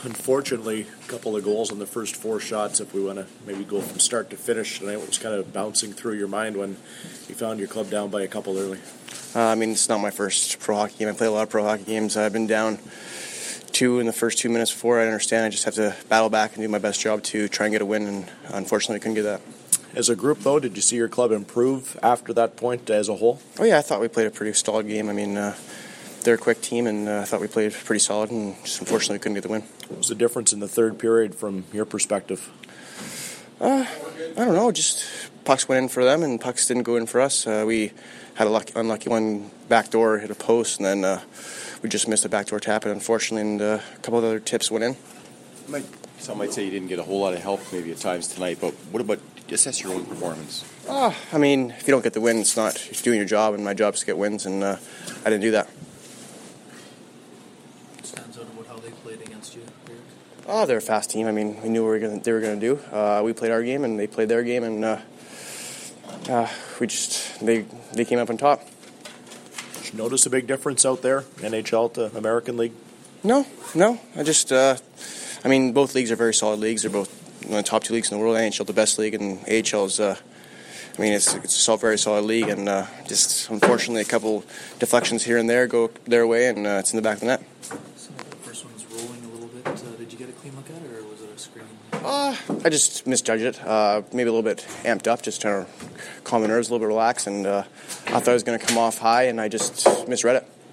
Unfortunately, a couple of goals in the first four shots. If we want to maybe go from start to finish tonight, what was kind of bouncing through your mind when you found your club down by a couple early? It's not my first pro hockey game. I played a lot of pro hockey games. I've been down two in the first 2 minutes before. I understand I just have to battle back and do my best job to try and get a win, and unfortunately I couldn't get that. As a group, though, did you see your club improve after that point as a whole? Oh, yeah, I thought we played a pretty solid game. They're a quick team, and I thought we played pretty solid, and just unfortunately couldn't get the win. What was the difference in the third period from your perspective? I don't know, just pucks went in for them, and pucks didn't go in for us. We had a unlucky one backdoor, hit a post, and then we just missed a backdoor tap, and unfortunately, and a couple of other tips went in. Some might say you didn't get a whole lot of help maybe at times tonight, but what about assess your own performance? If you don't get the win, it's not you're doing your job, and my job is to get wins, and I didn't do that. Stands out about how they played against you. They're a fast team. We knew what they were going to do. We played our game, and they played their game, and they came up on top. Did you notice a big difference out there, NHL to American League? No. Both leagues are very solid leagues. They're both one of the top two leagues in the world. NHL the best league, and AHL is it's a very solid league, and just unfortunately a couple deflections here and there go their way, and it's in the back of the net. Some of the first one was rolling a little bit. Did you get a clean look at it, or was it a screen? I just misjudged it. Maybe a little bit amped up, just trying to calm the nerves, a little bit relaxed, and I thought it was going to come off high, and I just misread it.